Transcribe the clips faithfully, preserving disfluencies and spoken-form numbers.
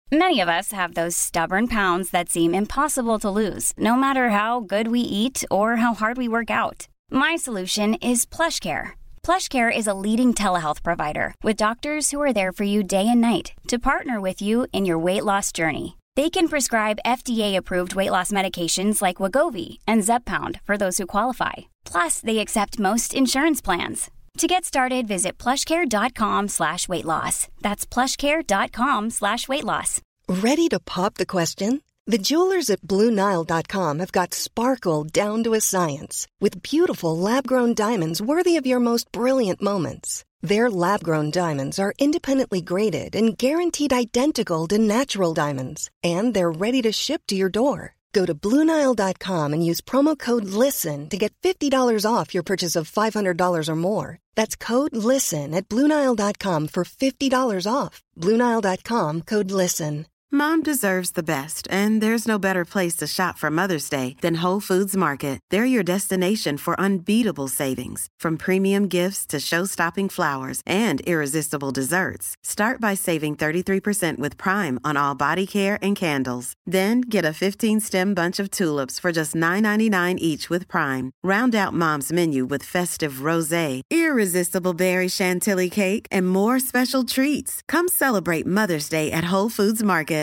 Many of us have those stubborn pounds that seem impossible to lose, no matter how good we eat or how hard we work out. My solution is PlushCare. PlushCare is a leading telehealth provider with doctors who are there for you day and night to partner with you in your weight loss journey. They can prescribe F D A-approved weight loss medications like Wegovy and Zepbound for those who qualify. Plus, they accept most insurance plans. To get started, visit plushcare.com slash weight loss. That's plushcare.com slash weight loss. Ready to pop the question? The jewelers at Blue Nile dot com have got sparkle down to a science with beautiful lab-grown diamonds worthy of your most brilliant moments. Their lab-grown diamonds are independently graded and guaranteed identical to natural diamonds. And they're ready to ship to your door. Go to Blue Nile dot com and use promo code LISTEN to get fifty dollars off your purchase of five hundred dollars or more. That's code LISTEN at Blue Nile dot com for fifty dollars off. Blue Nile dot com, code LISTEN. Mom deserves the best, and there's no better place to shop for Mother's Day than Whole Foods Market. They're your destination for unbeatable savings, from premium gifts to show-stopping flowers and irresistible desserts. Start by saving thirty-three percent with Prime on all body care and candles. Then get a fifteen-stem bunch of tulips for just nine ninety-nine each with Prime. Round out Mom's menu with festive rosé, irresistible berry chantilly cake, and more special treats. Come celebrate Mother's Day at Whole Foods Market.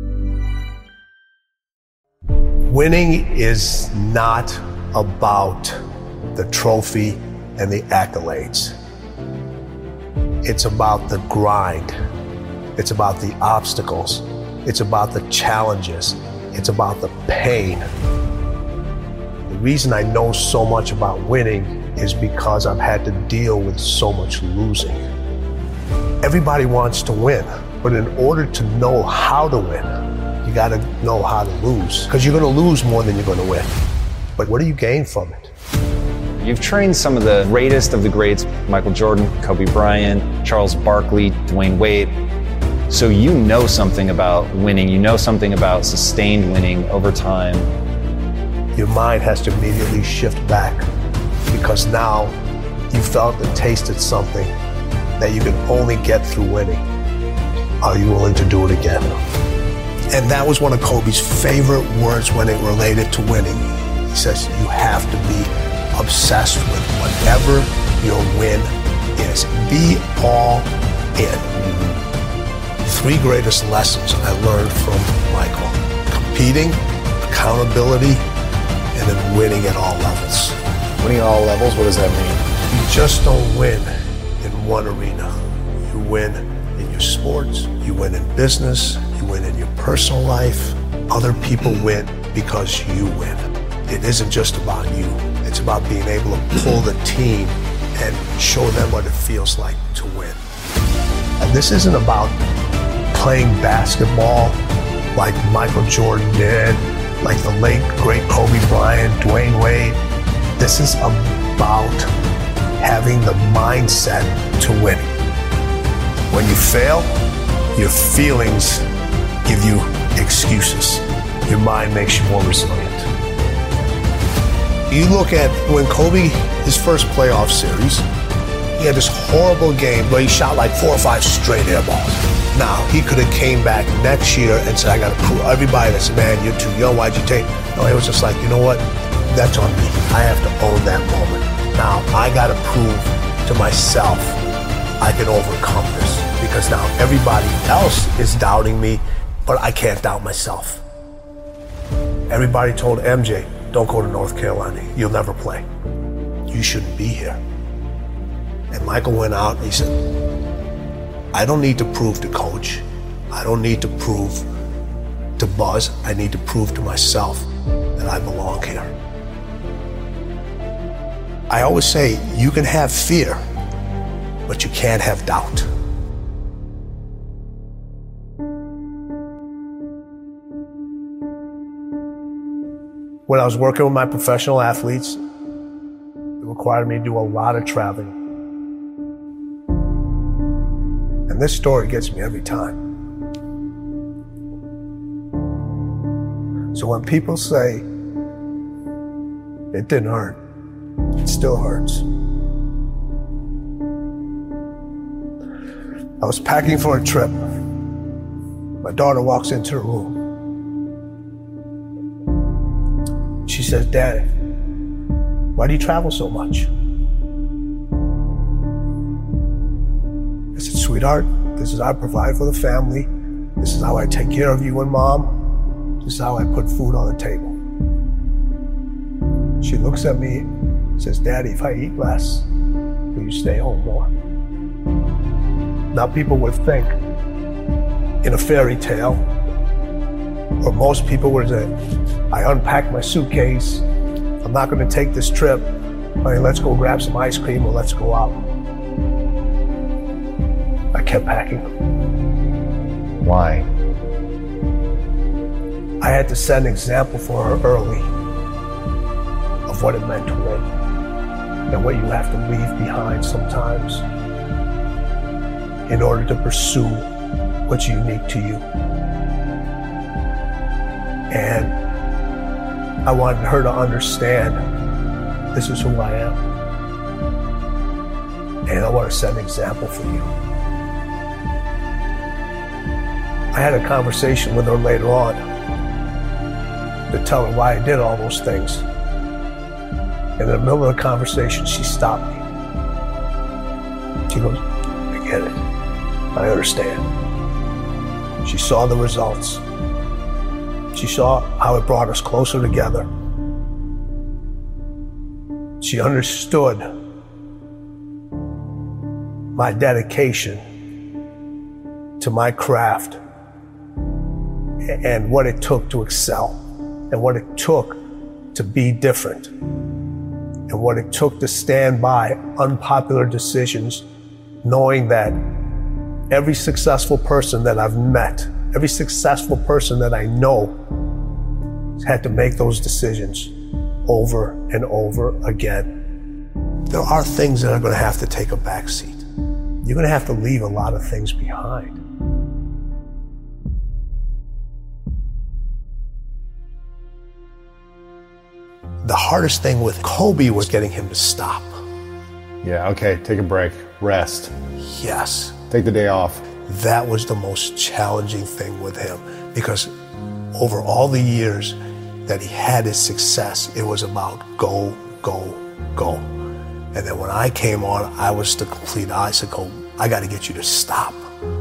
Winning is not about the trophy and the accolades. It's about the grind. It's about the obstacles. It's about the challenges. It's about the pain. The reason I know so much about winning is because I've had to deal with so much losing. Everybody wants to win, but in order to know how to win, you got to know how to lose, because you're going to lose more than you're going to win. But what do you gain from it? You've trained some of the greatest of the greats, Michael Jordan, Kobe Bryant, Charles Barkley, Dwayne Wade. So you know something about winning. You know something about sustained winning over time. Your mind has to immediately shift back, because now you felt and tasted something that you can only get through winning. Are you willing to do it again? And that was one of Kobe's favorite words when it related to winning. He says, you have to be obsessed with whatever your win is. Be all in. Three greatest lessons I learned from Michael: competing, accountability, and then winning at all levels. Winning at all levels, what does that mean? You just don't win in one arena. You win in your sports, you win in business, you win in your personal life. Other people win because you win. It isn't just about you. It's about being able to pull the team and show them what it feels like to win. And this isn't about playing basketball like Michael Jordan did, like the late, great Kobe Bryant, Dwayne Wade. This is about having the mindset to win. When you fail, your feelings give you excuses. Your mind makes you more resilient. You look at when Kobe, his first playoff series, he had this horrible game where he shot like four or five straight air balls. Now, he could have came back next year and said, I got to prove everybody that said, man, you're too young, why'd you take? No, it was just like, you know what? That's on me. I have to own that moment. Now, I got to prove to myself I can overcome this, because now everybody else is doubting me, but I can't doubt myself. Everybody told M J, don't go to North Carolina. You'll never play. You shouldn't be here. And Michael went out and he said, I don't need to prove to coach. I don't need to prove to Buzz. I need to prove to myself that I belong here. I always say, you can have fear, but you can't have doubt. When I was working with my professional athletes, it required me to do a lot of traveling. And this story gets me every time. So when people say, it didn't hurt, it still hurts. I was packing for a trip. My daughter walks into the room. She says, Daddy, why do you travel so much? I said, sweetheart, this is how I provide for the family. This is how I take care of you and Mom. This is how I put food on the table. She looks at me and says, Daddy, if I eat less, will you stay home more? Now people would think in a fairy tale, or most people would say, I unpacked my suitcase, I'm not gonna take this trip, honey, let's go grab some ice cream or let's go out. I kept packing. Why? I had to set an example for her early of what it meant to win and what you have to leave behind sometimes in order to pursue what's unique to you. And I wanted her to understand this is who I am. And I want to set an example for you. I had a conversation with her later on to tell her why I did all those things. In the middle of the conversation, she stopped me. She goes, I get it. I understand. She saw the results. She saw how it brought us closer together. She understood my dedication to my craft and what it took to excel and what it took to be different and what it took to stand by unpopular decisions, knowing that every successful person that I've met, every successful person that I know had to make those decisions over and over again. There are things that are going to have to take a back seat. You're going to have to leave a lot of things behind. The hardest thing with Kobe was getting him to stop. Yeah, okay, take a break, rest. Yes. Take the day off. That was the most challenging thing with him, because over all the years that he had his success, it was about go, go, go. And then when I came on, I was the complete icicle. I got to get you to stop.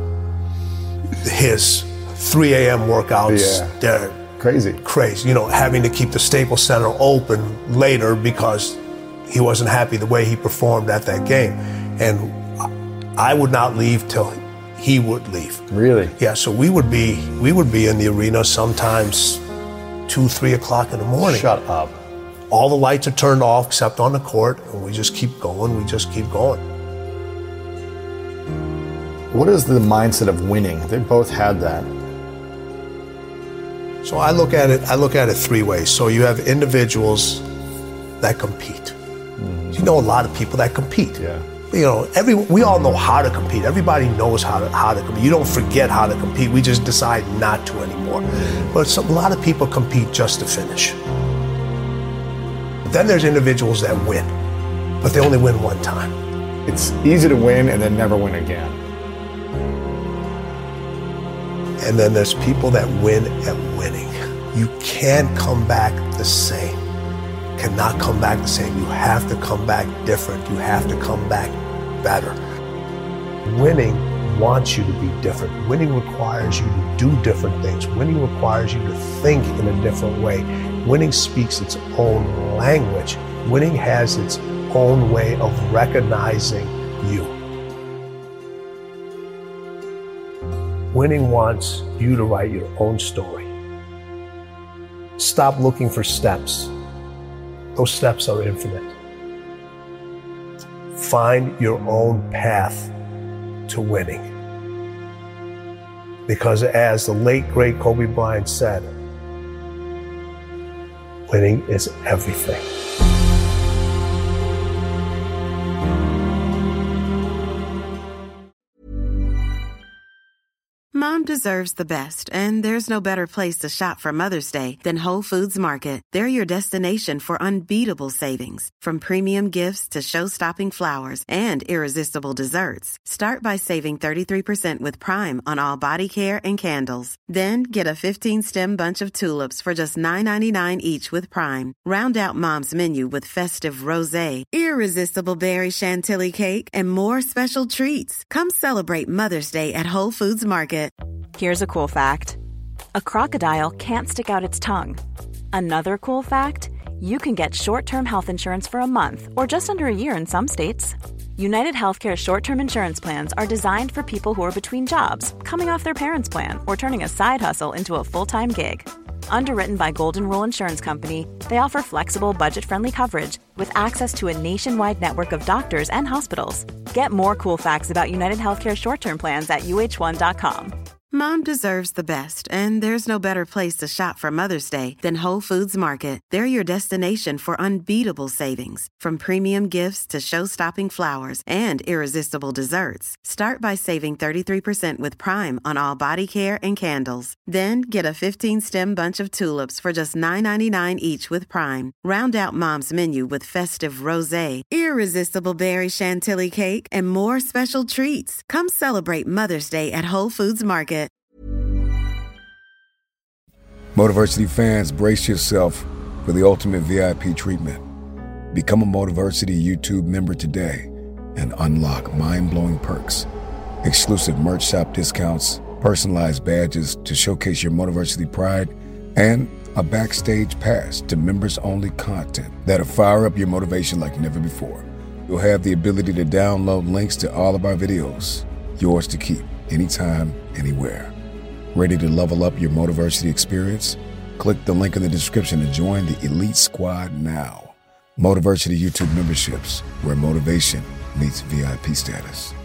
His three a.m. workouts, Yeah. they're Crazy. crazy. You know, having to keep the Staples Center open later because he wasn't happy the way he performed at that game. And I would not leave till he would leave. Really? Yeah, so we would be we would be in the arena sometimes two, three o'clock in the morning. Shut up. All the lights are turned off except on the court, and we just keep going, we just keep going. What is the mindset of winning? They both had that. So I look at it, I look at it three ways. So you have individuals that compete. Mm-hmm. You know a lot of people that compete. Yeah. You know, every we all know how to compete. Everybody knows how to how to compete. You don't forget how to compete. We just decide not to anymore. But some, a lot of people compete just to finish. Then there's individuals that win, but they only win one time. It's easy to win and then never win again. And then there's people that win at winning. You can't come back the same. Cannot come back the same. You have to come back different. You have to come back better. Winning wants you to be different. Winning requires you to do different things. Winning requires you to think in a different way. Winning speaks its own language. Winning has its own way of recognizing you. Winning wants you to write your own story. Stop looking for steps. Those steps are infinite. Find your own path to winning. Because as the late, great Kobe Bryant said, winning is everything. Mom deserves the best, and there's no better place to shop for Mother's Day than Whole Foods Market. They're your destination for unbeatable savings, from premium gifts to show-stopping flowers and irresistible desserts. Start by saving thirty-three percent with Prime on all body care and candles. Then get a fifteen-stem bunch of tulips for just nine ninety-nine each with Prime. Round out Mom's menu with festive rosé, irresistible berry chantilly cake, and more special treats. Come celebrate Mother's Day at Whole Foods Market. Here's a cool fact. A crocodile can't stick out its tongue. Another cool fact, you can get short-term health insurance for a month or just under a year in some states. United Healthcare short-term insurance plans are designed for people who are between jobs, coming off their parents' plan, or turning a side hustle into a full-time gig. Underwritten by Golden Rule Insurance Company, they offer flexible, budget-friendly coverage with access to a nationwide network of doctors and hospitals. Get more cool facts about United Healthcare short-term plans at U H one dot com. Mom deserves the best, and there's no better place to shop for Mother's Day than Whole Foods Market. They're your destination for unbeatable savings, from premium gifts to show-stopping flowers and irresistible desserts. Start by saving thirty-three percent with Prime on all body care and candles. Then get a fifteen-stem bunch of tulips for just nine ninety-nine each with Prime. Round out Mom's menu with festive rosé, irresistible berry chantilly cake, and more special treats. Come celebrate Mother's Day at Whole Foods Market. Motiversity fans, brace yourself for the ultimate V I P treatment. Become a Motiversity YouTube member today and unlock mind-blowing perks, exclusive merch shop discounts, personalized badges to showcase your Motiversity pride, and a backstage pass to members-only content that'll fire up your motivation like never before. You'll have the ability to download links to all of our videos, yours to keep, anytime, anywhere. Ready to level up your Motiversity experience? Click the link in the description to join the Elite Squad now. Motiversity YouTube memberships, where motivation meets V I P status.